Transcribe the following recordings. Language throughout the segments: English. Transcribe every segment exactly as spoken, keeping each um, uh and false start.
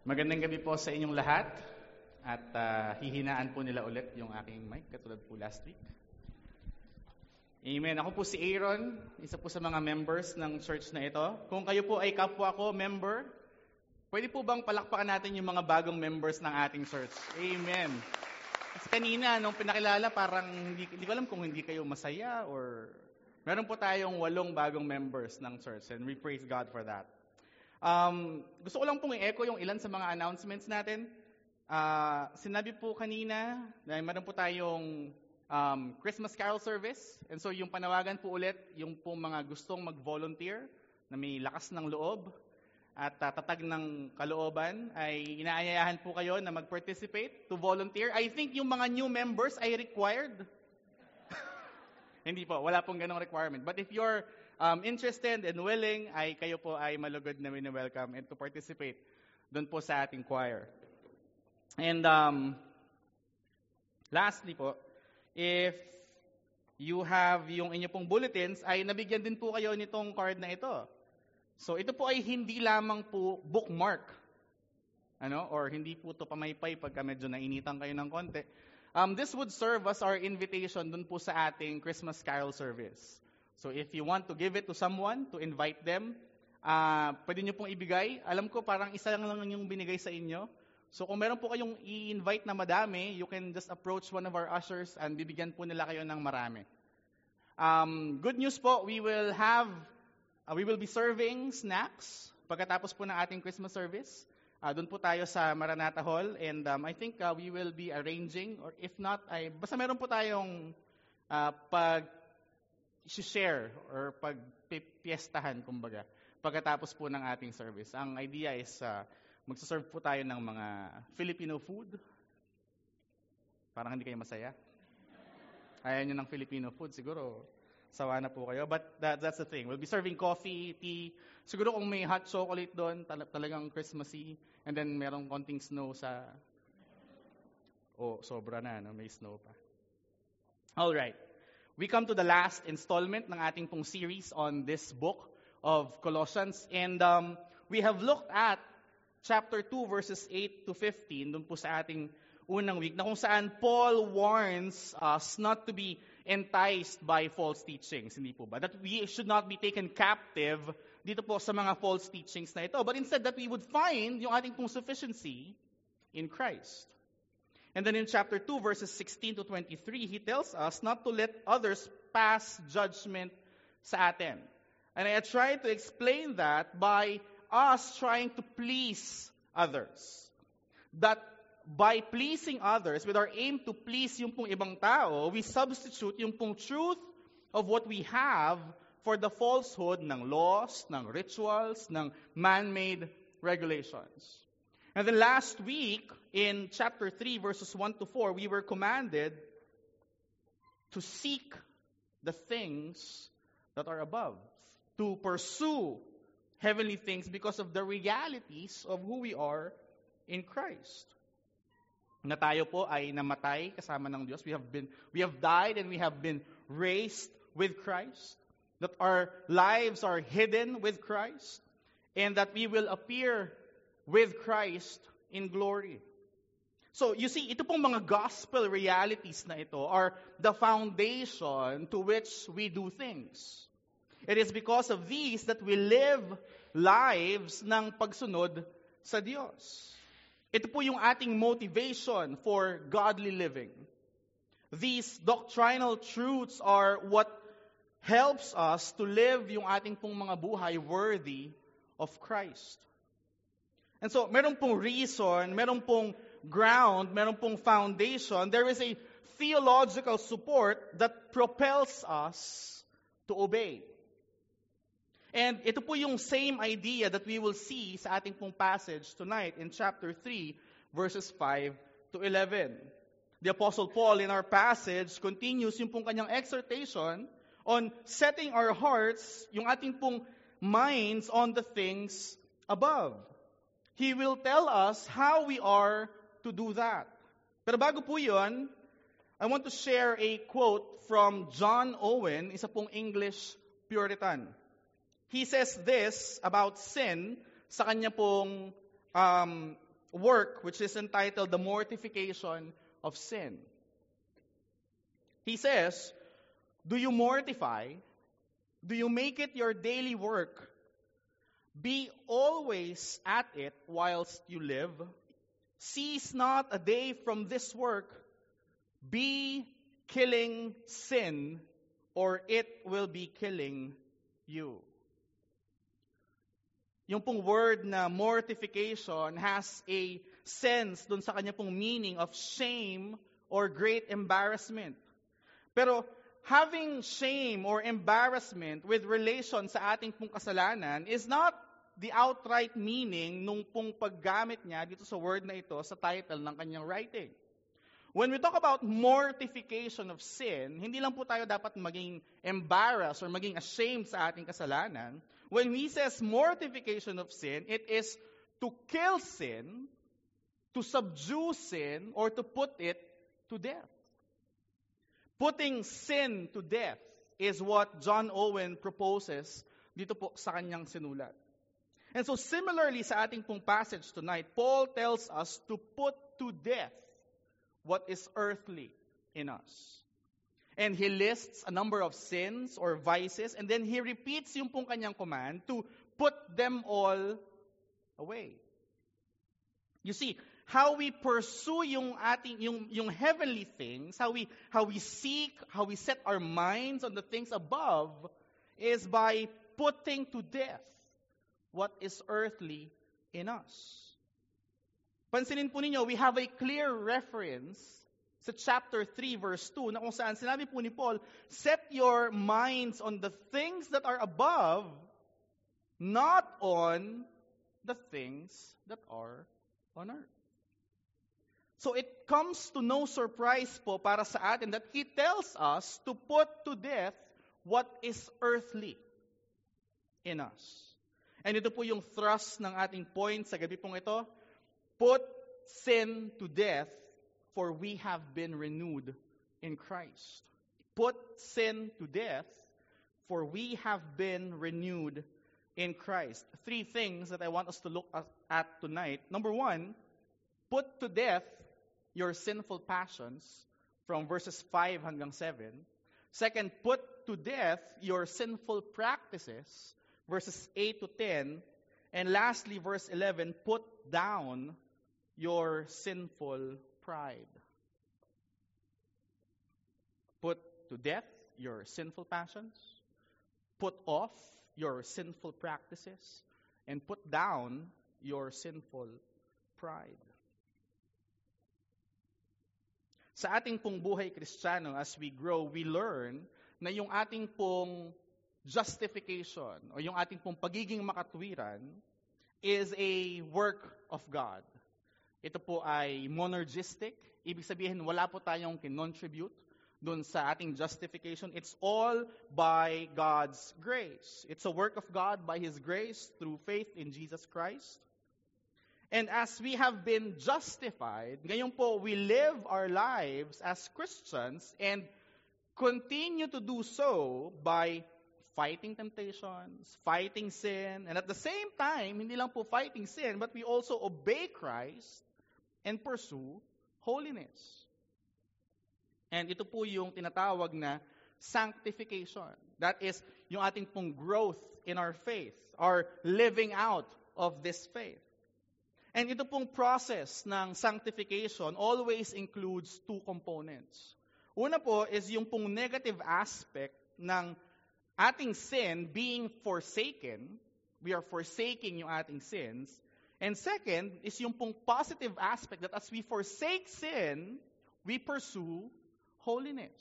Magandang gabi po sa inyong lahat at uh, hihinaan po nila ulit yung aking mic katulad po last week. Amen. Ako po si Aaron, isa po sa mga members ng church na ito. Kung kayo po ay kapwa ko, member, pwede po bang palakpakan natin yung mga bagong members ng ating church? Amen. Kasi kanina, nung pinakilala, parang hindi, hindi ko alam kung hindi kayo masaya or meron po tayong walong bagong members ng church and we praise God for that. Um, gusto ko lang pong i-echo yung ilan sa mga announcements natin. Uh, sinabi po kanina na meron po tayong um, Christmas Carol service. And so yung panawagan po ulit, yung po mga gustong mag-volunteer na may lakas ng loob at uh, tatag ng kalooban ay inaayayahan po kayo na mag-participate to volunteer. I think yung mga new members ay required. Hindi po, wala pong ganong requirement. But if you're Um, interested and willing, ay kayo po ay malugod na wini-welcome and to participate doon po sa ating choir. And um, lastly po, if you have yung inyo pong bulletins, ay nabigyan din po kayo nitong card na ito. So ito po ay hindi lamang po bookmark, ano, or hindi po ito pamaypay pagka medyo nainitan kayo ng konti. Um, this would serve as our invitation doon po sa ating Christmas Carol service. So if you want to give it to someone, to invite them, uh, pwede nyo pong ibigay. Alam ko parang isa lang lang yung binigay sa inyo. So kung meron po kayong i-invite na madami, you can just approach one of our ushers and bibigyan po nila kayo ng marami. Um, good news po, we will have, uh, we will be serving snacks pagkatapos po ng ating Christmas service. Uh, doon po tayo sa Maranatha Hall and um, I think uh, we will be arranging, or if not, ay, basta meron po tayong uh, pag share or pagpipiestahan, kumbaga, pagkatapos po ng ating service. Ang idea is uh, magsaserve po tayo ng mga Filipino food. Parang hindi kayo masaya. Ayaw nyo ng Filipino food, siguro sawa na po kayo. But that, that's the thing. We'll be serving coffee, tea. Siguro kung may hot chocolate doon, tal- talagang Christmassy. And then merong konting snow sa... Oh, sobra na, no? May snow pa. All right. We come to the last installment ng ating pong series on this book of Colossians. And um, we have looked at chapter two, verses eight to fifteen, dun po sa ating unang week, na kung saan Paul warns us not to be enticed by false teachings. Hindi po ba? That we should not be taken captive dito po sa mga false teachings na ito. But instead that we would find yung ating pong sufficiency in Christ. And then in chapter two, verses sixteen to twenty-three, he tells us not to let others pass judgment sa atin. And I tried to explain that by us trying to please others. That by pleasing others, with our aim to please yung pong ibang tao, we substitute yung pong truth of what we have for the falsehood ng laws, ng rituals, ng man-made regulations. And then last week, in chapter three, verses one to four, we were commanded to seek the things that are above, to pursue heavenly things because of the realities of who we are in Christ. Na tayo po ay namatay kasama ng Diyos. We have been, we have died and we have been raised with Christ. That our lives are hidden with Christ. And that we will appear with Christ in glory. So, you see, ito pong mga gospel realities na ito are the foundation to which we do things. It is because of these that we live lives ng pagsunod sa Diyos. Ito po yung ating motivation for godly living. These doctrinal truths are what helps us to live yung ating pong mga buhay worthy of Christ. And so, meron pong reason, meron pong ground, meron pong foundation. There is a theological support that propels us to obey. And ito po yung same idea that we will see sa ating pong passage tonight in chapter three, verses five to eleven. The Apostle Paul in our passage continues yung pong kanyang exhortation on setting our hearts, yung ating pong minds on the things above. He will tell us how we are to do that. Pero bago po yun, I want to share a quote from John Owen, isa pong English Puritan. He says this about sin sa kanya pong um, work which is entitled The Mortification of Sin. He says, do you mortify? Do you make it your daily work? Be always at it whilst you live. Cease not a day from this work. Be killing sin, or it will be killing you. Yung pong word na mortification has a sense dun sa kanya pong meaning of shame or great embarrassment. Pero having shame or embarrassment with relation sa ating pong kasalanan is not the outright meaning nung pong paggamit niya dito sa word na ito sa title ng kanyang writing. When we talk about mortification of sin, hindi lang po tayo dapat maging embarrassed or maging ashamed sa ating kasalanan. When he says mortification of sin, it is to kill sin, to subdue sin, or to put it to death. Putting sin to death is what John Owen proposes dito po sa kanyang sinulat. And so similarly sa ating pong passage tonight, Paul tells us to put to death what is earthly in us. And he lists a number of sins or vices, and then he repeats yung pong kanyang command to put them all away. You see, how we pursue yung ating yung yung heavenly things, how we how we seek, how we set our minds on the things above is by putting to death what is earthly in us. Pansinin po ninyo, we have a clear reference sa chapter three verse two na kung saan sinabi po ni Paul, set your minds on the things that are above, not on the things that are on earth. So it comes to no surprise po para sa atin that he tells us to put to death what is earthly in us. And ito po yung thrust ng ating point sa gabi pong ito. Put sin to death, for we have been renewed in Christ. Put sin to death, for we have been renewed in Christ. Three things that I want us to look at tonight. Number one, put to death your sinful passions from verses five hanggang seven. Second, put to death your sinful practices, verses eight to ten. And lastly, verse eleven, put down your sinful pride. Put to death your sinful passions, put off your sinful practices, and put down your sinful pride. Sa ating pong buhay Kristiyano, as we grow, we learn na yung ating pong justification o yung ating pong pagiging makatwiran is a work of God. Ito po ay monergistic. Ibig sabihin, wala po tayong kinontribute dun sa ating justification. It's all by God's grace. It's a work of God by His grace through faith in Jesus Christ. And as we have been justified, ngayon po, we live our lives as Christians and continue to do so by fighting temptations, fighting sin, and at the same time, hindi lang po fighting sin, but we also obey Christ and pursue holiness. And ito po yung tinatawag na sanctification. That is yung ating pong growth in our faith, our living out of this faith. And ito pong process ng sanctification always includes two components. Una po is yung pong negative aspect ng ating sin being forsaken. We are forsaking yung ating sins. And second is yung pong positive aspect that as we forsake sin, we pursue holiness.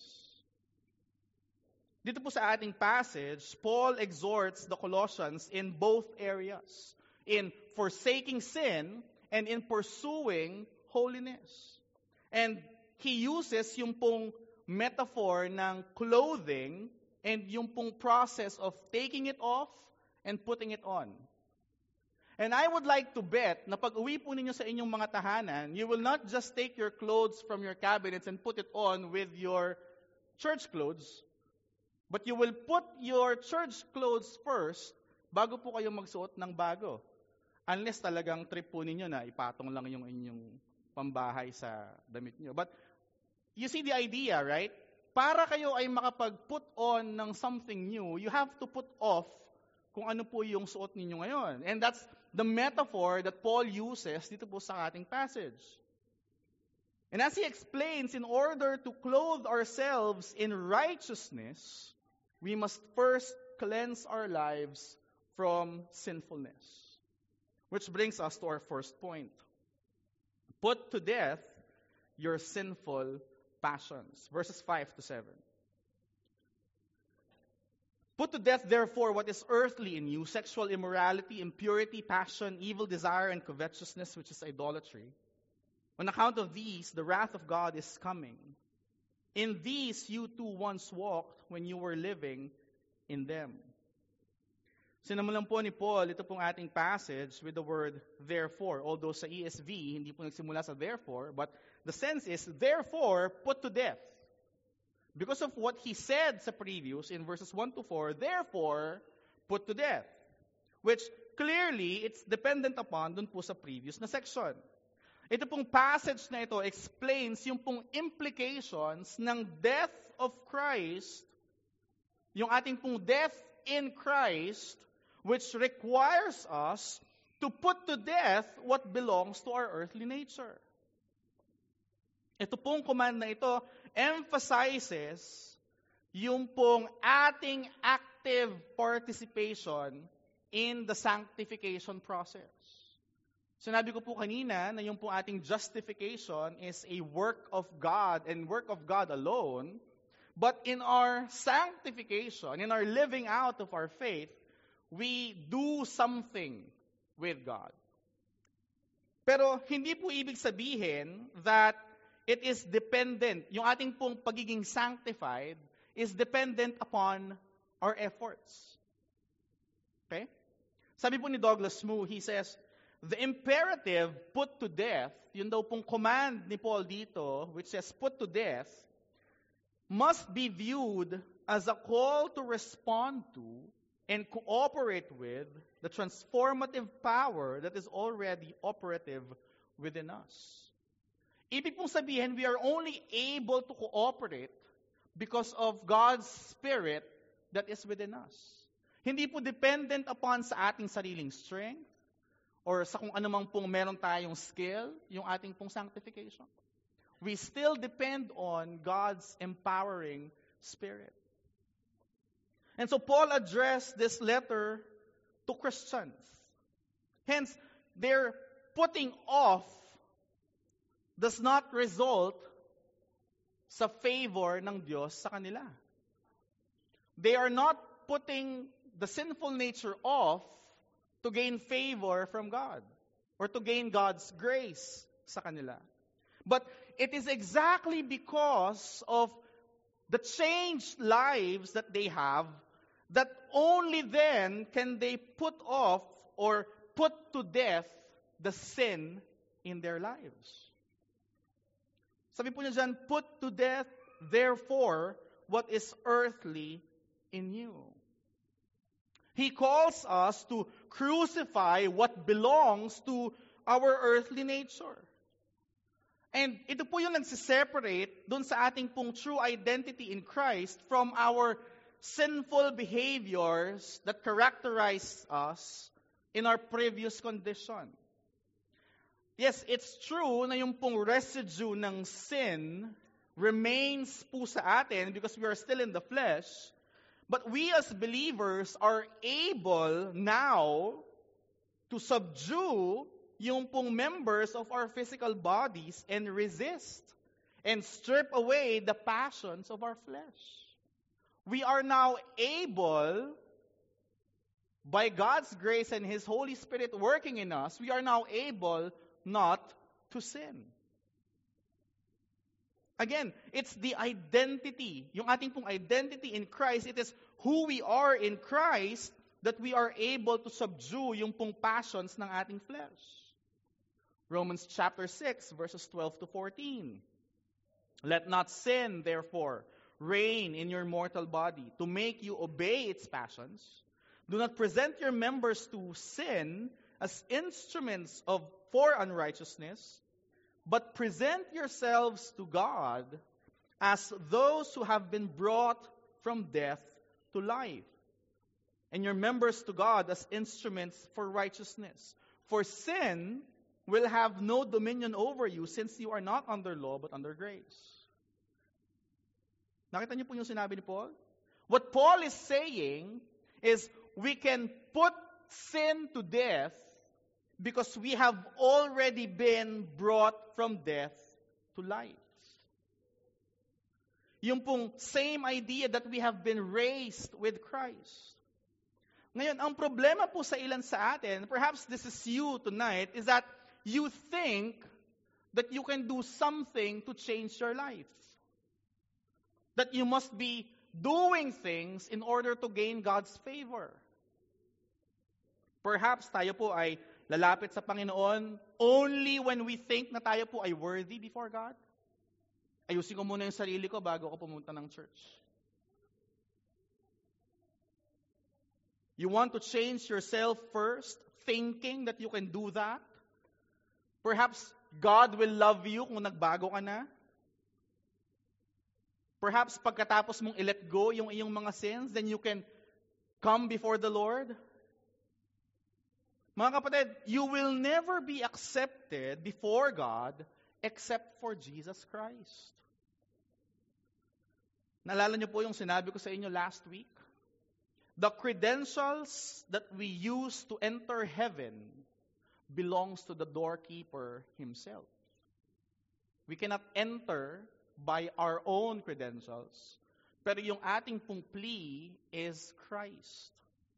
Dito po sa ating passage, Paul exhorts the Colossians in both areas. In forsaking sin and in pursuing holiness. And he uses yung pong metaphor ng clothing and yung pong process of taking it off and putting it on. And I would like to bet na pag uwi po ninyo sa inyong mga tahanan, you will not just take your clothes from your cabinets and put it on with your church clothes, but you will put your church clothes first bago po kayo magsuot ng bago. Unless talagang trip po ninyo na ipatong lang yung inyong pambahay sa damit nyo. But you see the idea, right? Para kayo ay makapag-put on ng something new, you have to put off kung ano po yung suot ninyo ngayon. And that's the metaphor that Paul uses dito po sa ating passage. And as he explains, in order to clothe ourselves in righteousness, we must first cleanse our lives from sinfulness. Which brings us to our first point. Put to death your sinful passions. Verses five to seven. Put to death, therefore, what is earthly in you, sexual immorality, impurity, passion, evil desire, and covetousness, which is idolatry. On account of these, the wrath of God is coming. In these you too once walked when you were living in them. Sinamulan po ni Paul, ito pong ating passage with the word therefore. Although sa E S V, hindi po nagsimula sa therefore, but the sense is, therefore, put to death. Because of what he said sa previous, in verses one to four, therefore, put to death. Which, clearly, it's dependent upon dun po sa previous na section. Ito pong passage na ito explains yung pong implications ng death of Christ, yung ating pong death in Christ, which requires us to put to death what belongs to our earthly nature. Ito pong command na ito emphasizes yung pong ating active participation in the sanctification process. Sinabi ko po kanina na yung pong ating justification is a work of God and work of God alone. But in our sanctification, in our living out of our faith, we do something with God. Pero hindi po ibig sabihin that it is dependent, yung ating pong pagiging sanctified is dependent upon our efforts. Okay? Sabi po ni Douglas Moo, he says, the imperative put to death, yun daw pong command ni Paul dito, which says put to death, must be viewed as a call to respond to and cooperate with the transformative power that is already operative within us. Ibig pong sabihin, we are only able to cooperate because of God's Spirit that is within us. Hindi po dependent upon sa ating sariling strength or sa kung anumang pong meron tayong skill, yung ating pong sanctification. We still depend on God's empowering Spirit. And so Paul addressed this letter to Christians. Hence, their putting off does not result sa favor ng Diyos sa kanila. They are not putting the sinful nature off to gain favor from God or to gain God's grace sa kanila. But it is exactly because of the changed lives that they have that only then can they put off or put to death the sin in their lives. Sabi po niya dyan, put to death, therefore, what is earthly in you. He calls us to crucify what belongs to our earthly nature. And ito po yung nagsiseparate dun sa ating pong true identity in Christ from our sinful behaviors that characterize us in our previous condition. Yes, it's true na yung pong residue ng sin remains po sa atin because we are still in the flesh. But we as believers are able now to subdue yung pong members of our physical bodies and resist and strip away the passions of our flesh. We are now able, by God's grace and His Holy Spirit working in us, we are now able not to sin. Again, it's the identity, yung ating pong identity in Christ, it is who we are in Christ that we are able to subdue yung pong passions ng ating flesh. Romans chapter six, verses twelve to fourteen. Let not sin, therefore, reign in your mortal body to make you obey its passions. Do not present your members to sin as instruments of for unrighteousness, but present yourselves to God as those who have been brought from death to life, and your members to God as instruments for righteousness. For sin will have no dominion over you, since you are not under law but under grace. Nakita niyo po yung sinabi ni Paul? What Paul is saying is we can put sin to death because we have already been brought from death to life. Yung pong same idea that we have been raised with Christ. Ngayon, ang problema po sa ilan sa atin, perhaps this is you tonight, is that you think that you can do something to change your life. That you must be doing things in order to gain God's favor. Perhaps tayo po ay lalapit sa Panginoon only when we think na tayo po ay worthy before God. Ayusin ko muna yung sarili ko bago ako pumunta ng church. You want to change yourself first, thinking that you can do that? Perhaps God will love you kung nagbago ka na. Perhaps pagkatapos mong i-let go yung iyong mga sins, then you can come before the Lord. Mga kapatid, you will never be accepted before God except for Jesus Christ. Naalala niyo po yung sinabi ko sa inyo last week? The credentials that we use to enter heaven belongs to the doorkeeper himself. We cannot enter by our own credentials, pero yung ating pong plea is Christ.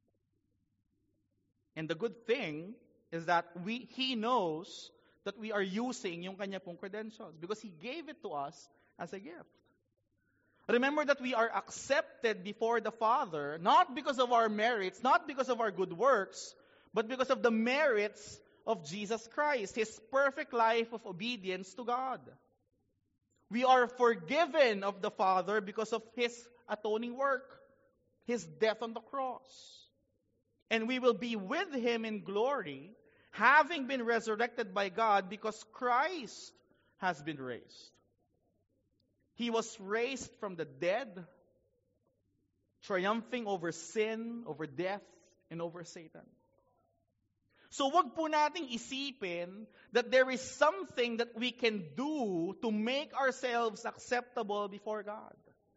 And the good thing is that we He knows that we are using yung kanya pong credentials because He gave it to us as a gift. Remember that we are accepted before the Father, not because of our merits, not because of our good works, but because of the merits of Jesus Christ, His perfect life of obedience to God. We are forgiven of the Father because of His atoning work, His death on the cross. And we will be with Him in glory, having been resurrected by God because Christ has been raised. He was raised from the dead, triumphing over sin, over death, and over Satan. So wag po nating isipin that there is something that we can do to make ourselves acceptable before God.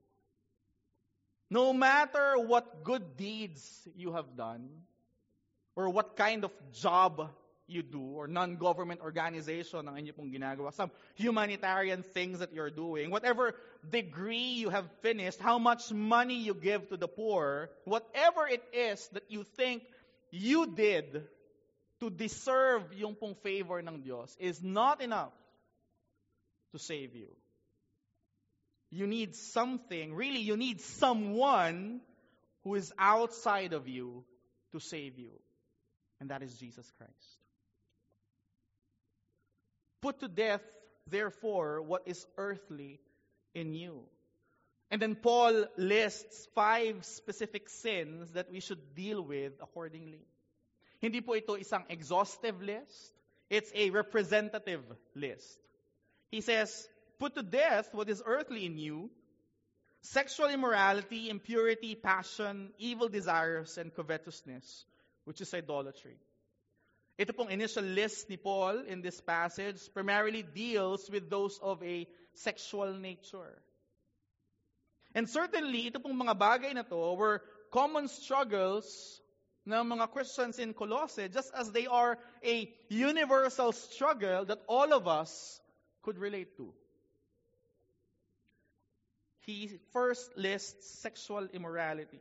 No matter what good deeds you have done, or what kind of job you do, or non-government organization ang inyo pong ginagawa, some humanitarian things that you're doing, whatever degree you have finished, how much money you give to the poor, whatever it is that you think you did to deserve yung pong favor ng Diyos is not enough to save you. You need something, really you need someone who is outside of you to save you. And that is Jesus Christ. Put to death, therefore, what is earthly in you. And then Paul lists five specific sins that we should deal with accordingly. Hindi po ito isang exhaustive list. It's a representative list. He says, put to death what is earthly in you: sexual immorality, impurity, passion, evil desires, and covetousness, which is idolatry. Ito pong initial list ni Paul in this passage primarily deals with those of a sexual nature. And certainly, ito pong mga bagay na to were common struggles ng mga Christians in Colossae, just as they are a universal struggle that all of us could relate to. He first lists sexual immorality.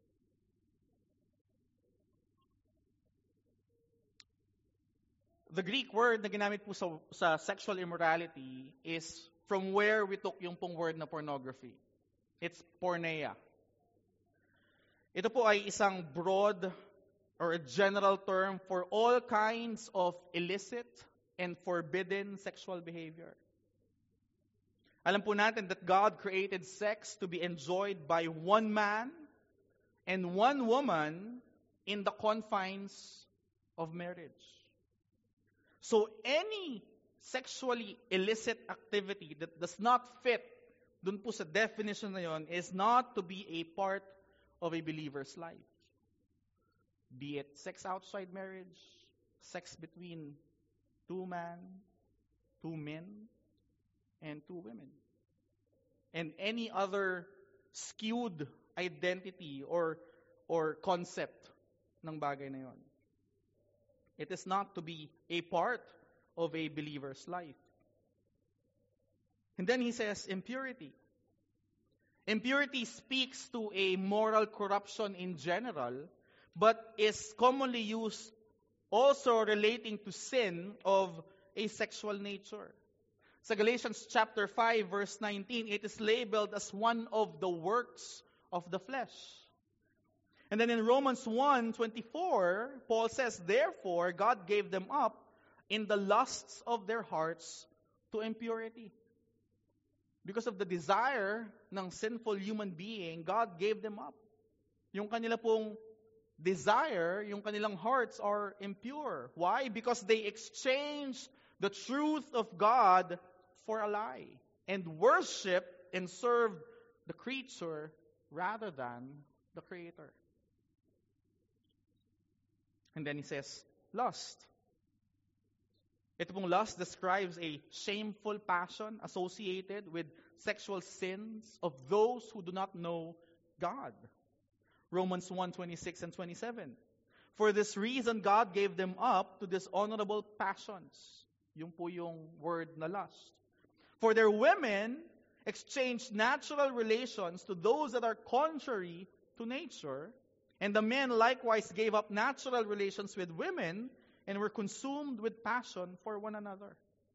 The Greek word na ginamit po sa, sa sexual immorality is from where we took yung pong word na pornography. It's porneia. Ito po ay isang broad or a general term for all kinds of illicit and forbidden sexual behavior. Alam po natin that God created sex to be enjoyed by one man and one woman in the confines of marriage. So any sexually illicit activity that does not fit dun po sa definition na yon is not to be a part of a believer's life. Be it sex outside marriage, sex between two men, two men, and two women. And any other skewed identity or or concept ng bagay na yon. It is not to be a part of a believer's life. And then he says impurity. Impurity speaks to a moral corruption in general, but is commonly used also relating to sin of a sexual nature. Sa Galatians chapter five verse nineteen, it is labeled as one of the works of the flesh. And then in Romans one twenty-four, Paul says, therefore, God gave them up in the lusts of their hearts to impurity. Because of the desire ng sinful human being, God gave them up. Yung kanila pong desire, yung kanilang hearts are impure. Why? Because they exchanged the truth of God for a lie and worshiped and served the creature rather than the Creator. And then he says, lust. Ito pong lust describes a shameful passion associated with sexual sins of those who do not know God. Romans one twenty-six and twenty-seven. For this reason, God gave them up to dishonorable passions. Yung po yung word na lust. For their women exchanged natural relations to those that are contrary to nature, and the men likewise gave up natural relations with women and were consumed with passion for one another.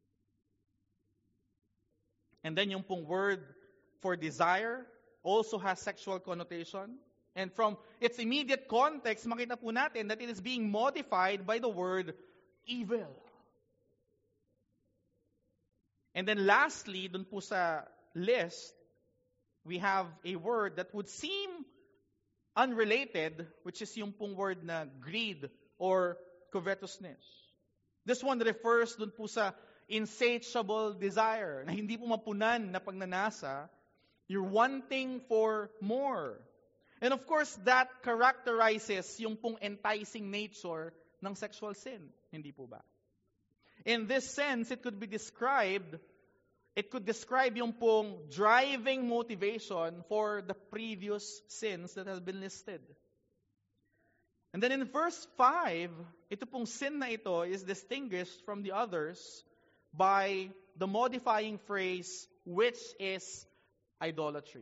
And then yung pong word for desire also has sexual connotation. And from its immediate context, makita po natin that it is being modified by the word evil. And then lastly, dun po sa list, we have a word that would seem unrelated, which is yung pong word na greed or covetousness. This one refers dun po sa insatiable desire, na hindi po mapunan na pagnanasa. You're wanting for more. And of course, that characterizes yung pong enticing nature ng sexual sin. Hindi po ba? In this sense, it could be described, it could describe yung pong driving motivation for the previous sins that has been listed. And then in verse five, ito pong sin na ito is distinguished from the others by the modifying phrase, which is idolatry.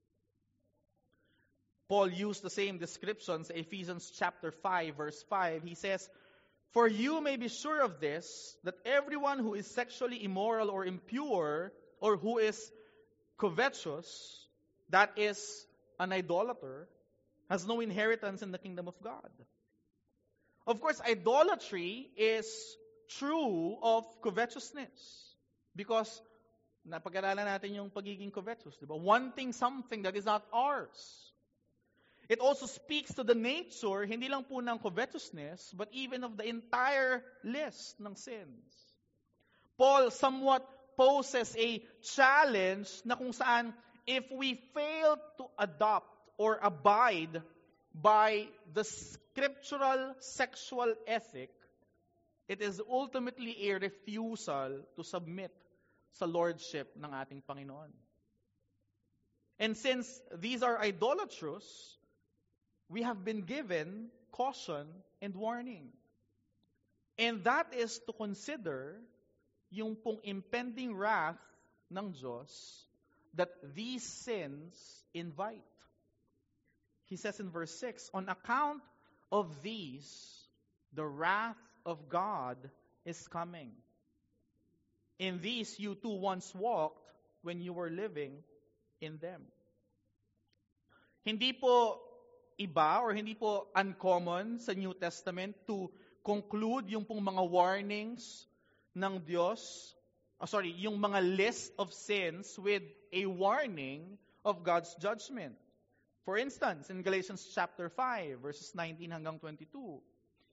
Paul used the same descriptions in Ephesians chapter five, verse five. He says, for you may be sure of this, that everyone who is sexually immoral or impure, or who is covetous, that is an idolater, has no inheritance in the kingdom of God. Of course, idolatry is true of covetousness. Because napag-aralan natin yung pagiging covetous, di ba? Wanting something that is not ours. It also speaks to the nature, hindi lang po ng covetousness, but even of the entire list ng sins. Paul somewhat poses a challenge na kung saan if we fail to adopt or abide by the scriptural sexual ethic, it is ultimately a refusal to submit sa lordship ng ating Panginoon. And since these are idolatrous, we have been given caution and warning. And that is to consider yung pong impending wrath ng Diyos that these sins invite. He says in verse six, on account of these, the wrath of God is coming. In these you too once walked when you were living in them. Hindi po iba or hindi po uncommon sa New Testament to conclude yung pong mga warnings ng Diyos, oh sorry, yung mga list of sins with a warning of God's judgment. For instance, in Galatians chapter five, verses nineteen hanggang twenty-two,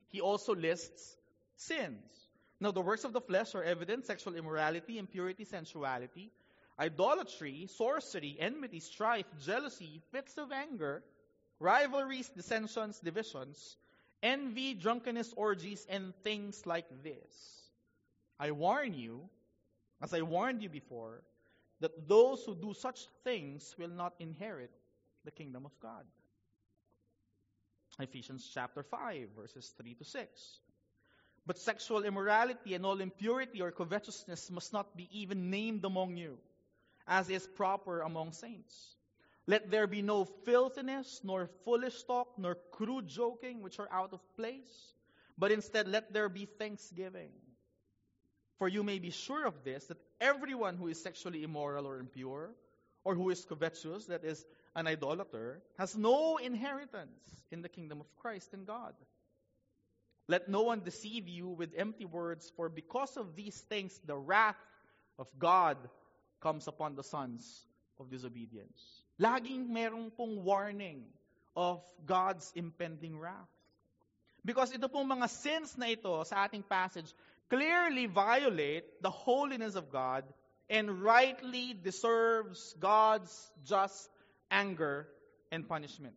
he also lists sins. Now, the works of the flesh are evident: sexual immorality, impurity, sensuality, idolatry, sorcery, enmity, strife, jealousy, fits of anger, rivalries, dissensions, divisions, envy, drunkenness, orgies, and things like this. I warn you, as I warned you before, that those who do such things will not inherit the kingdom of God. Ephesians chapter five, verses three to six. But sexual immorality and all impurity or covetousness must not be even named among you, as is proper among saints. Let there be no filthiness, nor foolish talk, nor crude joking, which are out of place, but instead let there be thanksgiving. For you may be sure of this, that everyone who is sexually immoral or impure, or who is covetous, that is, an idolater, has no inheritance in the kingdom of Christ and God. Let no one deceive you with empty words, for because of these things the wrath of God comes upon the sons of disobedience. Laging merong pong warning of God's impending wrath. Because ito pong mga sins na ito sa ating passage clearly violate the holiness of God and rightly deserves God's just anger and punishment.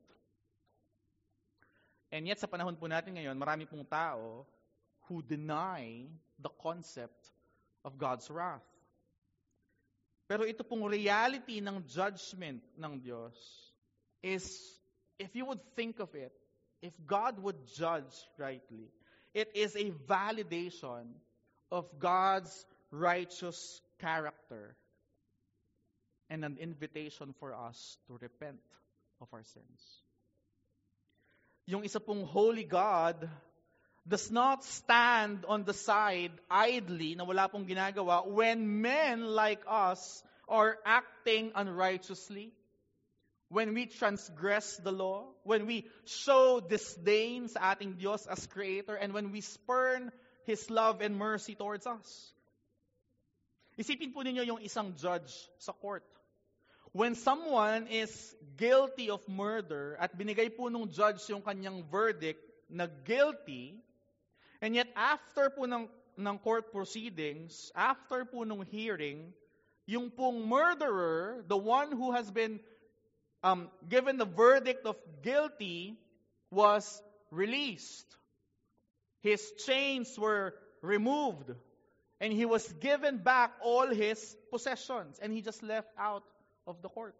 And yet sa panahon po natin ngayon, marami pong tao who deny the concept of God's wrath. Pero ito pong reality ng judgment ng Diyos is, if you would think of it, if God would judge rightly, it is a validation of God's righteous character and an invitation for us to repent of our sins. Yung isa pong holy God does not stand on the side idly na wala pong ginagawa when men like us are acting unrighteously, when we transgress the law, when we show disdain sa ating Diyos as Creator, and when we spurn His love and mercy towards us. Isipin po ninyo yung isang judge sa court. When someone is guilty of murder at binigay po nung judge yung kanyang verdict na guilty, and yet after po ng, ng court proceedings, after po nung hearing, yung pong murderer, the one who has been um, given the verdict of guilty, was released. His chains were removed, and he was given back all his possessions, and he just left out of the court.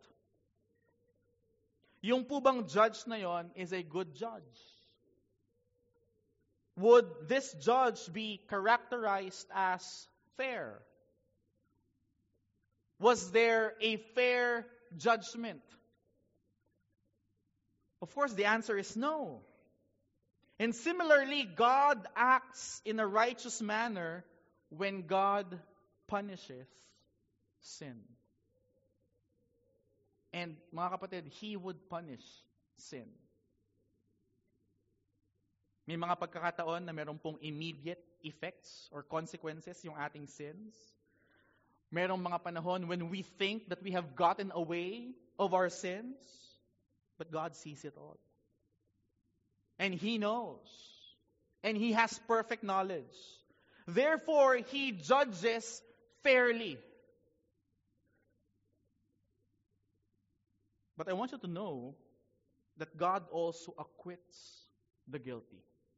Yung po bang judge na yon is a good judge? Would this judge be characterized as fair? Was there a fair judgment? Of course, the answer is no. And similarly, God acts in a righteous manner when God punisheth sin. And mga kapatid, He would punish sin. May mga pagkakataon na meron pong immediate effects or consequences yung ating sins. Merong mga panahon when we think that we have gotten away of our sins, but God sees it all. And He knows. And He has perfect knowledge. Therefore, He judges fairly. But I want you to know that God also acquits the guilty.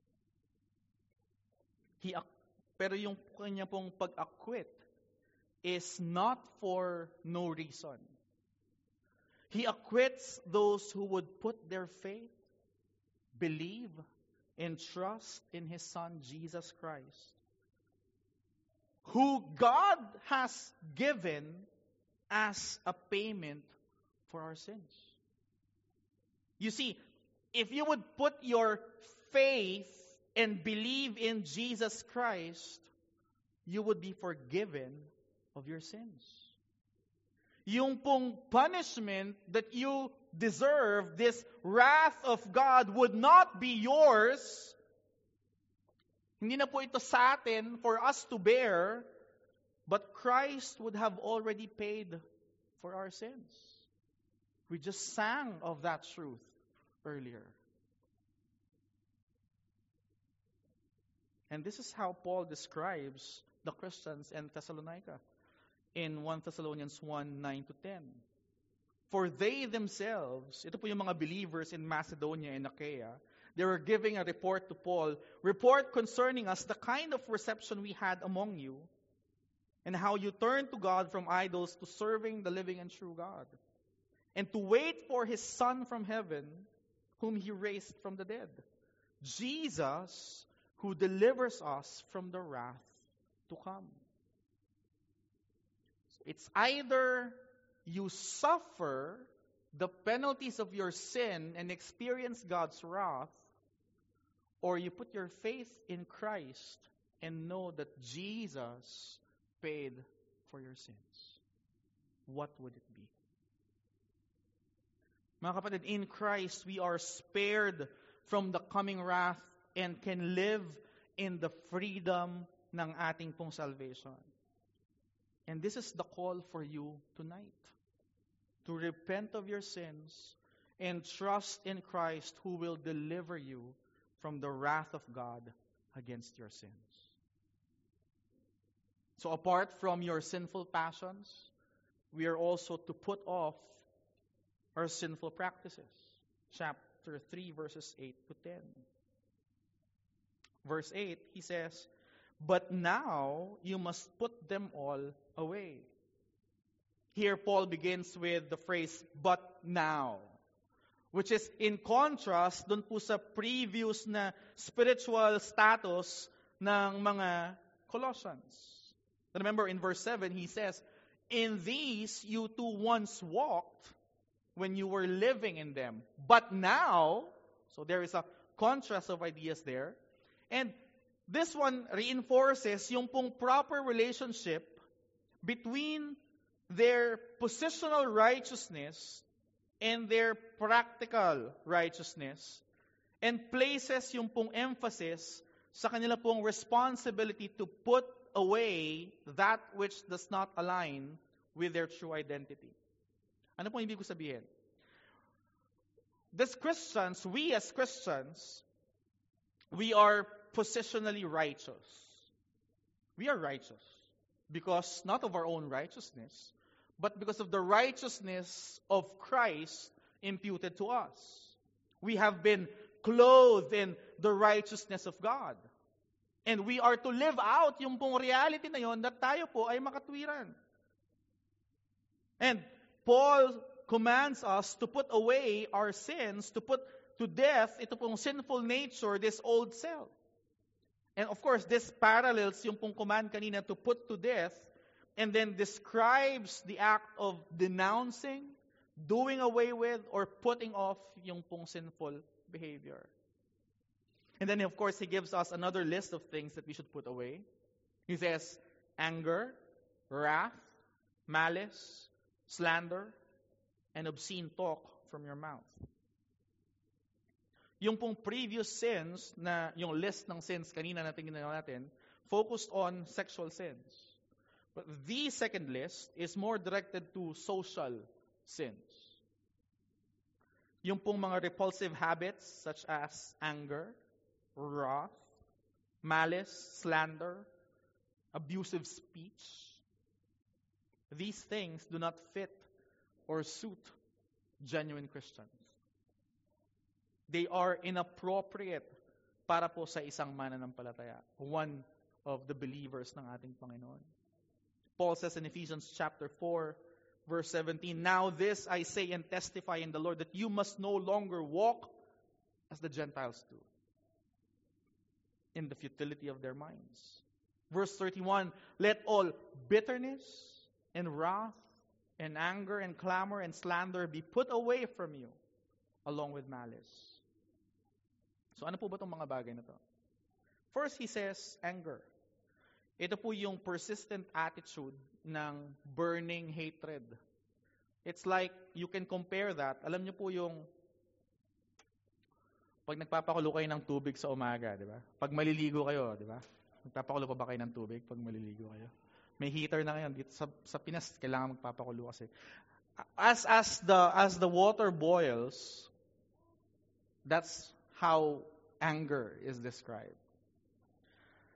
He, pero yung kanya pong pag-acquit is not for no reason. He acquits those who would put their faith, believe, and trust in His Son, Jesus Christ, who God has given as a payment for our sins. You see, if you would put your faith and believe in Jesus Christ, you would be forgiven of your sins. Yung pong punishment that you deserve, this wrath of God, would not be yours. Hindi na po ito sa atin for us to bear, but Christ would have already paid for our sins. We just sang of that truth earlier. And this is how Paul describes the Christians in Thessalonica in First Thessalonians one, nine to ten. For they themselves, ito po yung mga believers in Macedonia and Achaia, they were giving a report to Paul, report concerning us the kind of reception we had among you, and how you turned to God from idols to serving the living and true God, and to wait for His Son from heaven, whom He raised from the dead, Jesus, who delivers us from the wrath to come. It's either you suffer the penalties of your sin and experience God's wrath, or you put your faith in Christ and know that Jesus paid for your sins. What would it be? Mga kapatid, in Christ, we are spared from the coming wrath and can live in the freedom ng ating pong salvation. And this is the call for you tonight. To repent of your sins and trust in Christ who will deliver you from the wrath of God against your sins. So apart from your sinful passions, we are also to put off our sinful practices. Chapter three, verses eight to ten. Verse eight, he says, but now you must put them all away. Here, Paul begins with the phrase, but now, which is in contrast dun po sa previous na spiritual status ng mga Colossians. Remember, in verse seven, he says, in these you too once walked when you were living in them. But now, so there is a contrast of ideas there. And this one reinforces yung pong proper relationship between their positional righteousness and their practical righteousness, and places yung pong emphasis sa kanila pong responsibility to put away that which does not align with their true identity. Ano pong ibig ko sabihin? As Christians, we as Christians, we are positionally righteous. We are righteous because not of our own righteousness, but because of the righteousness of Christ imputed to us. We have been clothed in the righteousness of God. And we are to live out yung pong reality na yon that tayo po ay makatwiran. And Paul commands us to put away our sins, to put to death ito pong sinful nature, this old self. And of course, this parallels yung pong command kanina to put to death, and then describes the act of denouncing, doing away with, or putting off yung pong sinful behavior. And then, of course, he gives us another list of things that we should put away. He says, anger, wrath, malice, slander, and obscene talk from your mouth. Yung pong previous sins, na yung list ng sins kanina natin ginawa natin, focused on sexual sins. But the second list is more directed to social sins. Yung pong mga repulsive habits such as anger, wrath, malice, slander, abusive speech. These things do not fit or suit genuine Christians. They are inappropriate para po sa isang mananampalataya, one of the believers ng ating Panginoon. Paul says in Ephesians chapter four, verse seventeen, now this I say and testify in the Lord, that you must no longer walk as the Gentiles do, in the futility of their minds. Verse thirty-one, let all bitterness and wrath and anger and clamor and slander be put away from you, along with malice. So ano po ba itong mga bagay na to? First, he says, anger. Ito po yung persistent attitude ng burning hatred. It's like, you can compare that. Alam niyo po yung, pag nagpapakulo kayo ng tubig sa umaga, di ba? Pag maliligo kayo, di ba? Nagpapakulo pa ba kayo ng tubig pag maliligo kayo? May heater na ngayon. Dito sa, sa Pinas, kailangan magpapakulo kasi. As, as, the, as the water boils, that's how anger is described.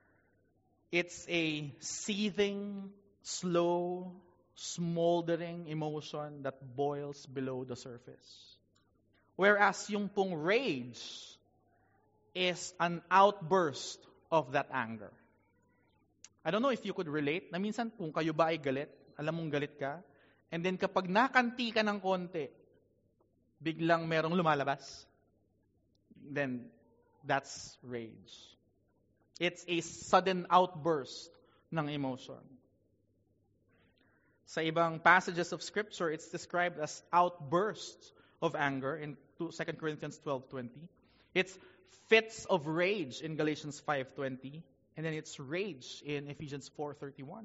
It's a seething, slow, smoldering emotion that boils below the surface. Whereas yung pong rage is an outburst of that anger. I don't know if you could relate, na minsan kung kayo ba ay galit, alam mong galit ka, and then kapag nakanti ka ng konti, biglang merong lumalabas, then that's rage. It's a sudden outburst ng emotion. Sa ibang passages of Scripture, it's described as outbursts of anger in Second Corinthians twelve twenty. It's fits of rage in Galatians five twenty. And then it's rage in Ephesians four thirty-one.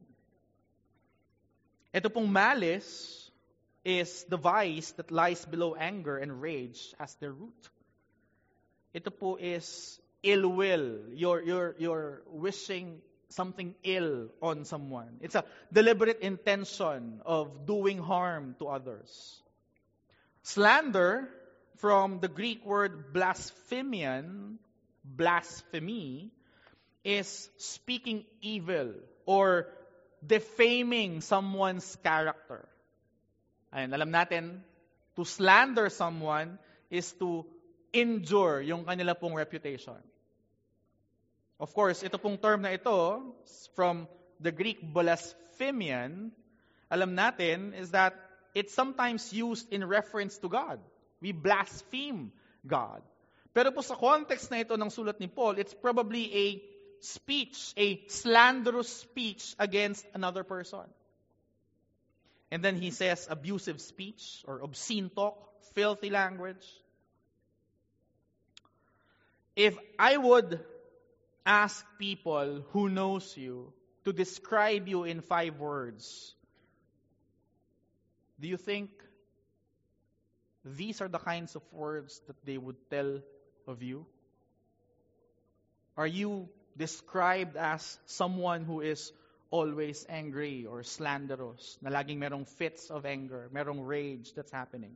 Ito pong malice is the vice that lies below anger and rage as their root. Ito po is ill will. You're, you're, you're wishing something ill on someone. It's a deliberate intention of doing harm to others. Slander, from the Greek word blasphemian, blasphemy, is speaking evil or defaming someone's character. Ayun, alam natin, to slander someone is to injure yung kanila pong reputation. Of course, ito pong term na ito, from the Greek blasphemian, alam natin is that it's sometimes used in reference to God. We blaspheme God. Pero po sa context na ito ng sulat ni Paul, it's probably a speech, a slanderous speech against another person. And then he says abusive speech or obscene talk, filthy language. If I would ask people who knows you to describe you in five words, do you think these are the kinds of words that they would tell of you? Are you described as someone who is always angry or slanderous, na laging merong fits of anger, merong rage that's happening?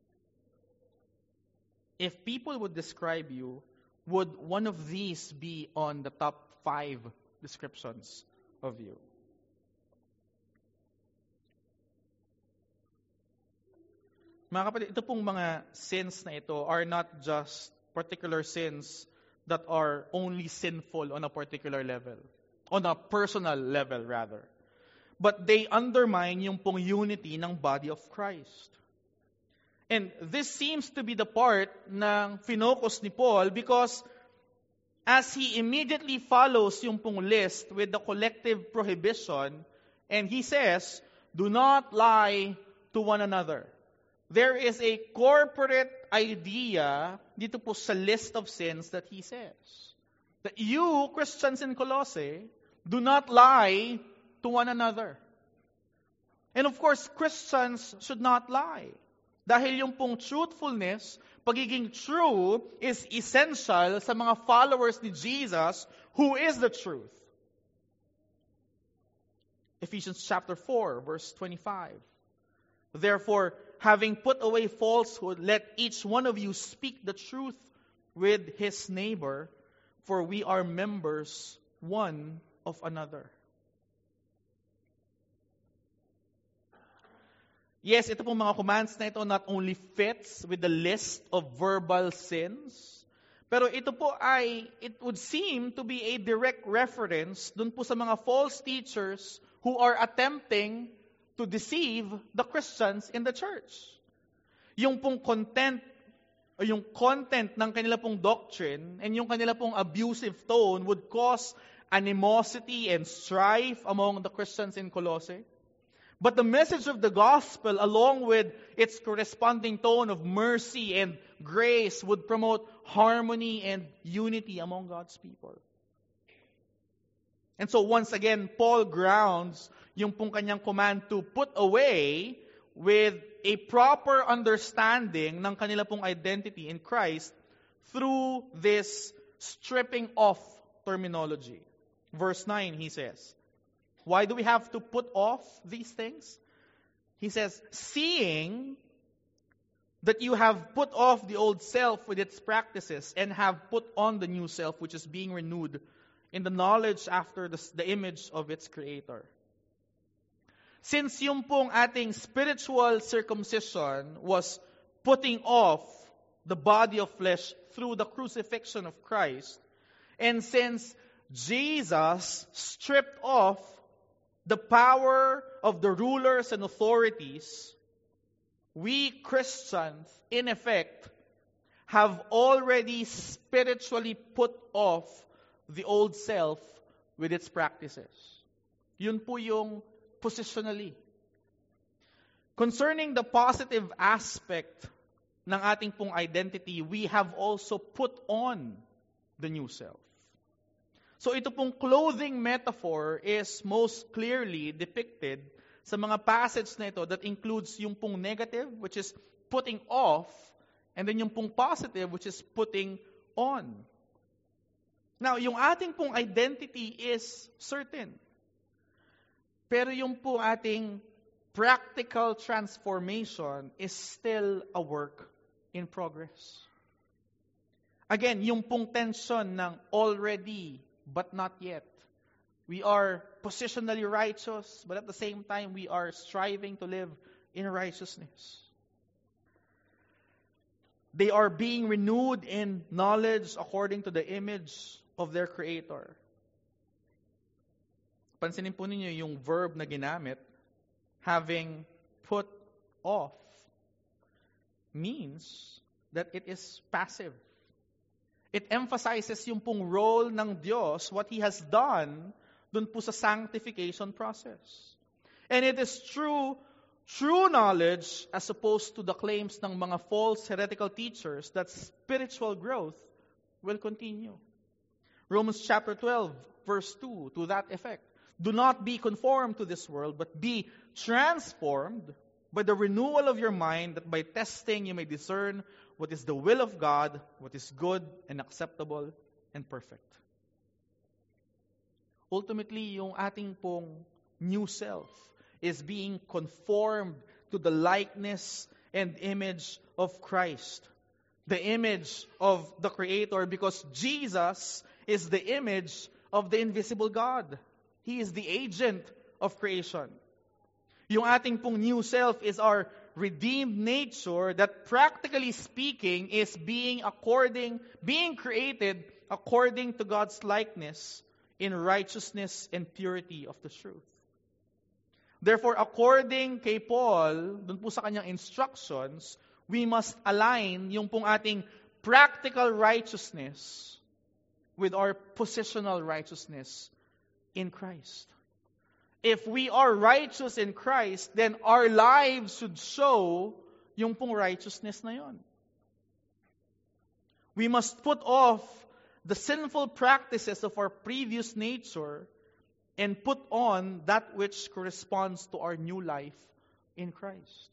If people would describe you, would one of these be on the top five descriptions of you? Mga kapatid, ito pong mga sins na ito are not just particular sins that are only sinful on a particular level, on a personal level rather. But they undermine yung pong unity ng body of Christ. And this seems to be the part ng finocus ni Paul because as he immediately follows yung pong list with the collective prohibition, and he says, do not lie to one another. There is a corporate idea dito po sa list of sins that he says. That you, Christians in Colossae, do not lie to one another. And of course, Christians should not lie. Dahil yung pong truthfulness, pagiging true, is essential sa mga followers ni Jesus, who is the truth. Ephesians chapter four, verse twenty-five. Therefore, having put away falsehood, let each one of you speak the truth with his neighbor, for we are members one of another. Yes, ito pong mga commands na ito not only fits with the list of verbal sins, pero ito po ay, it would seem to be a direct reference dun po sa mga false teachers who are attempting to deceive the Christians in the church. Yung pong content, o yung content ng kanila pong doctrine and yung kanila pong abusive tone would cause animosity and strife among the Christians in Colossae. But the message of the gospel, along with its corresponding tone of mercy and grace, would promote harmony and unity among God's people. And so once again, Paul grounds yung pong kanyang command to put away with a proper understanding ng kanila pong identity in Christ through this stripping off terminology. Verse nine, he says, why do we have to put off these things? He says, seeing that you have put off the old self with its practices and have put on the new self, which is being renewed in the knowledge after the, the image of its creator. Since yung pong ating spiritual circumcision was putting off the body of flesh through the crucifixion of Christ, and since Jesus stripped off the power of the rulers and authorities, we Christians, in effect, have already spiritually put off the old self with its practices. Yun po yung positionally. Concerning the positive aspect ng ating pong identity, we have also put on the new self. So ito pong clothing metaphor is most clearly depicted sa mga passage na ito that includes yung pong negative, which is putting off, and then yung pong positive, which is putting on. Now, yung ating pong identity is certain. Pero yung pong ating practical transformation is still a work in progress. Again, yung pong tension ng already but not yet. We are positionally righteous, but at the same time, we are striving to live in righteousness. They are being renewed in knowledge according to the image of their Creator. Pansinin po ninyo yung verb na ginamit, having put off, means that it is passive. It emphasizes yung pong role ng Diyos, what He has done dun po sa sanctification process. And it is true, true knowledge as opposed to the claims ng mga false heretical teachers that spiritual growth will continue. Romans chapter twelve, verse two, to that effect. Do not be conformed to this world, but be transformed by the renewal of your mind, that by testing you may discern what is the will of God, what is good and acceptable and perfect. Ultimately, yung ating pong new self is being conformed to the likeness and image of Christ, the image of the Creator, because Jesus is the image of the invisible God. He is the agent of creation. Yung ating pong new self is our redeemed nature that, practically speaking, is being according, being created according to God's likeness in righteousness and purity of the truth. Therefore, according kay Paul, dun po sa kanyang instructions, we must align yung pong ating practical righteousness with our positional righteousness in Christ. If we are righteous in Christ, then our lives should show yung pong righteousness na yon. We must put off the sinful practices of our previous nature and put on that which corresponds to our new life in Christ.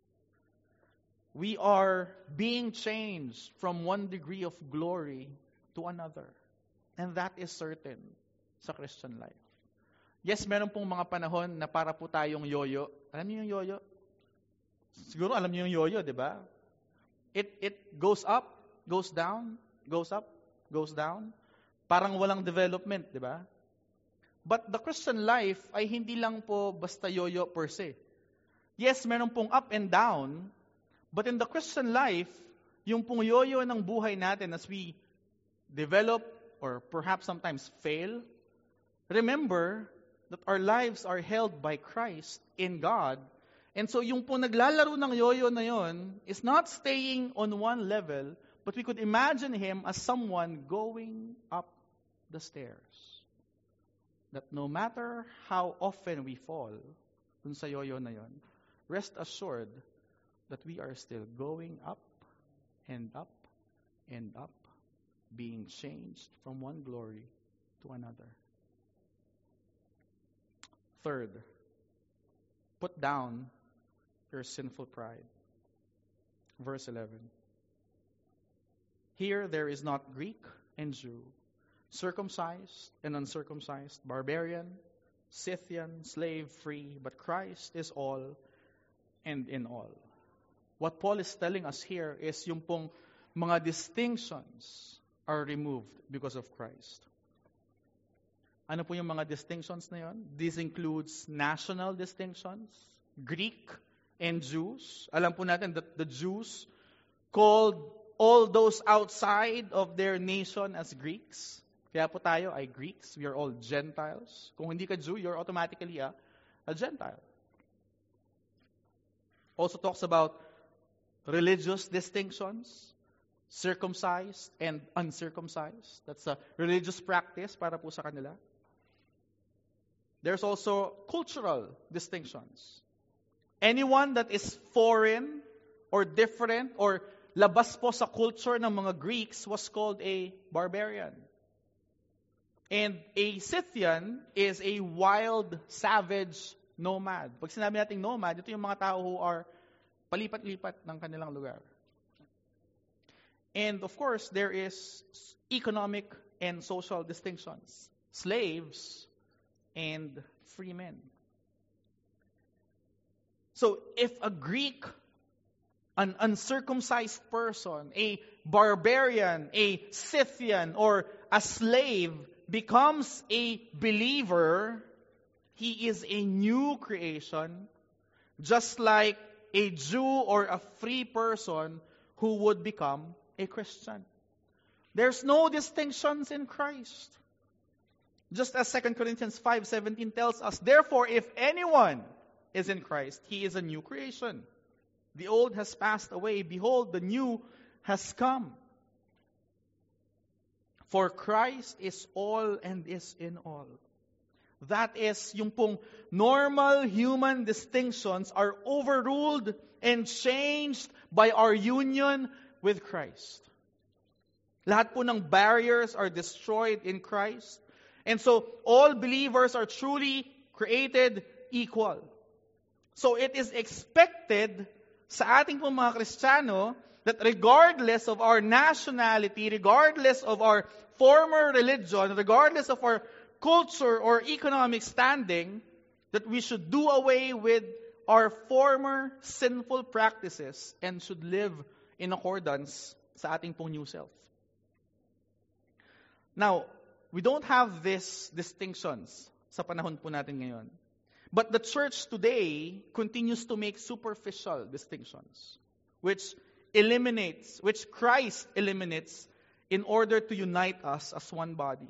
We are being changed from one degree of glory to another. And that is certain sa Christian life. Yes, meron pong mga panahon na para po tayong yoyo. Alam niyo yung yoyo? Siguro alam niyo yung yoyo, di ba? It, it goes up, goes down, goes up, goes down. Parang walang development, di ba? But the Christian life ay hindi lang po basta yoyo per se. Yes, meron pong up and down, but in the Christian life, yung pong yoyo ng buhay natin as we develop or perhaps sometimes fail, remember that our lives are held by Christ in God. And so yung po naglalaro ng yoyo na yon is not staying on one level, but we could imagine him as someone going up the stairs. That no matter how often we fall dun sa yoyo na yon, rest assured that we are still going up and up and up, being changed from one glory to another. Third, put down your sinful pride. Verse eleven. Here there is not Greek and Jew, circumcised and uncircumcised, barbarian, Scythian, slave, free, but Christ is all and in all. What Paul is telling us here is yung pong mga distinctions are removed because of Christ. Ano po yung mga distinctions na yon? This includes national distinctions, Greek and Jews. Alam po natin that the Jews called all those outside of their nation as Greeks. Kaya po tayo ay Greeks. We are all Gentiles. Kung hindi ka Jew, you're automatically a, a Gentile. Also talks about religious distinctions, circumcised and uncircumcised. That's a religious practice para po sa kanila. There's also cultural distinctions. Anyone that is foreign or different or labas po sa culture ng mga Greeks was called a barbarian. And a Scythian is a wild, savage nomad. Pag sinabi natin nomad, ito yung mga tao who are palipat-lipat ng kanilang lugar. And of course, there is economic and social distinctions. Slaves and free men. So if a Greek, an uncircumcised person, a barbarian, a Scythian, or a slave becomes a believer, he is a new creation, just like a Jew or a free person who would become a Christian. There's no distinctions in Christ. Just as Second Corinthians five seventeen tells us, therefore, if anyone is in Christ, he is a new creation. The old has passed away. Behold, the new has come. For Christ is all and is in all. That is, yung pong normal human distinctions are overruled and changed by our union with Christ. Lahat po ng barriers are destroyed in Christ. And so, all believers are truly created equal. So, it is expected sa ating pong mga Kristiyano that regardless of our nationality, regardless of our former religion, regardless of our culture or economic standing, that we should do away with our former sinful practices and should live in accordance sa ating pong new self. Now, we don't have these distinctions sa panahon po natin ngayon. But the church today continues to make superficial distinctions, which eliminates, which Christ eliminates in order to unite us as one body.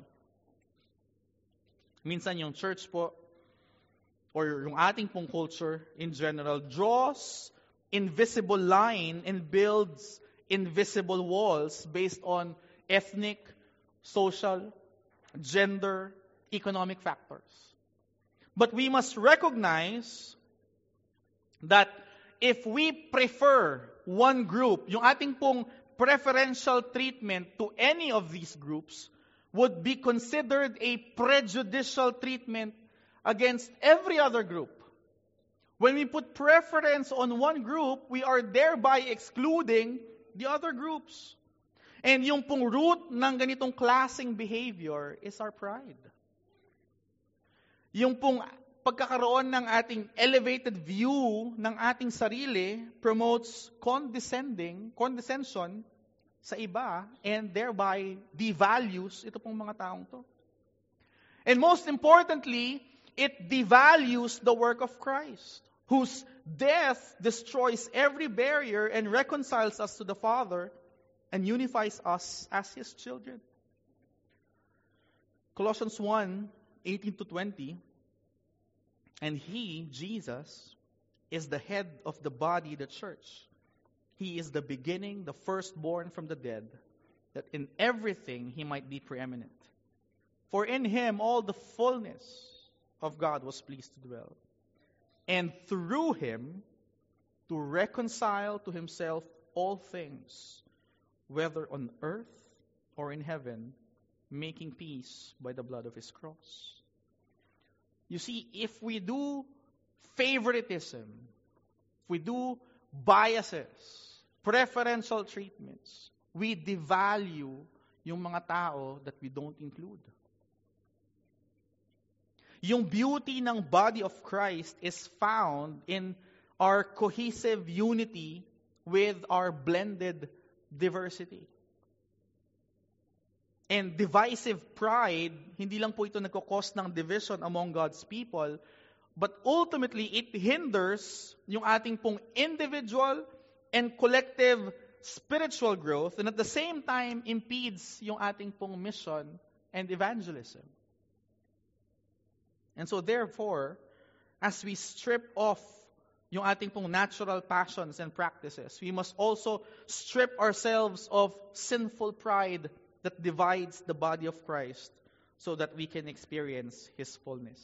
Minsan yung church po, or yung ating pong culture in general, draws invisible line and builds invisible walls based on ethnic, social, gender, economic factors. But we must recognize that if we prefer one group, yung ating pong preferential treatment to any of these groups would be considered a prejudicial treatment against every other group. When we put preference on one group, we are thereby excluding the other groups. And yung pong root ng ganitong klaseng behavior is our pride. Yung pong pagkakaroon ng ating elevated view ng ating sarili promotes condescending, condescension sa iba and thereby devalues ito pong mga taong to. And most importantly, it devalues the work of Christ, whose death destroys every barrier and reconciles us to the Father and unifies us as His children. Colossians one, eighteen to twenty, and He, Jesus, is the head of the body, the church. He is the beginning, the firstborn from the dead, that in everything He might be preeminent. For in Him all the fullness of God was pleased to dwell. And through Him to reconcile to Himself all things, whether on earth or in heaven, making peace by the blood of His cross. You see, if we do favoritism, if we do biases, preferential treatments, we devalue yung mga tao that we don't include. Yung beauty ng body of Christ is found in our cohesive unity with our blended diversity. And divisive pride, hindi lang po ito nagkakos ng division among God's people, but ultimately it hinders yung ating pong individual and collective spiritual growth, and at the same time impedes yung ating pong mission and evangelism. And so therefore, as we strip off yung ating pong natural passions and practices, we must also strip ourselves of sinful pride that divides the body of Christ so that we can experience His fullness.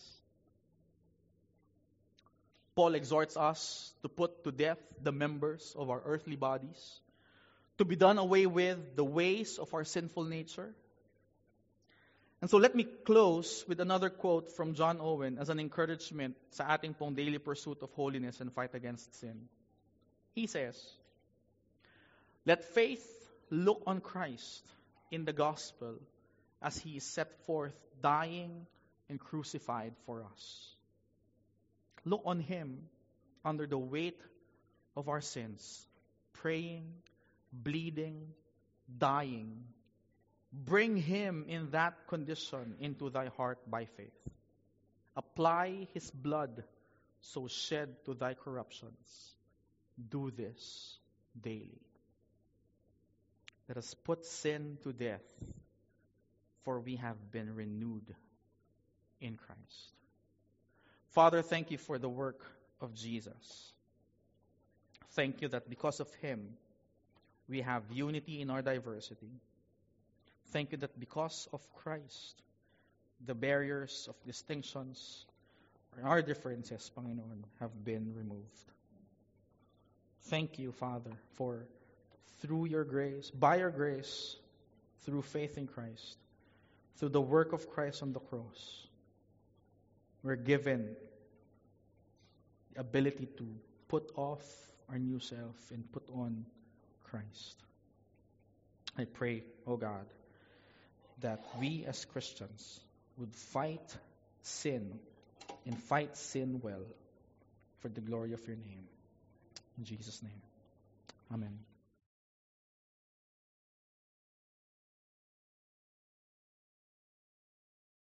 Paul exhorts us to put to death the members of our earthly bodies, to be done away with the ways of our sinful nature. And so let me close with another quote from John Owen as an encouragement sa ating pong daily pursuit of holiness and fight against sin. He says, "Let faith look on Christ in the gospel as He is set forth dying and crucified for us. Look on Him under the weight of our sins, praying, bleeding, dying. Bring Him in that condition into thy heart by faith. Apply His blood so shed to thy corruptions. Do this daily." Let us put sin to death, for we have been renewed in Christ. Father, thank you for the work of Jesus. Thank you that because of Him, we have unity in our diversity. Thank you that because of Christ, the barriers of distinctions or our differences, Panginoon, have been removed. Thank you, Father, for through your grace, by your grace, through faith in Christ, through the work of Christ on the cross, we're given the ability to put off our new self and put on Christ. I pray, oh God, that we as Christians would fight sin and fight sin well for the glory of your name. In Jesus' name, amen.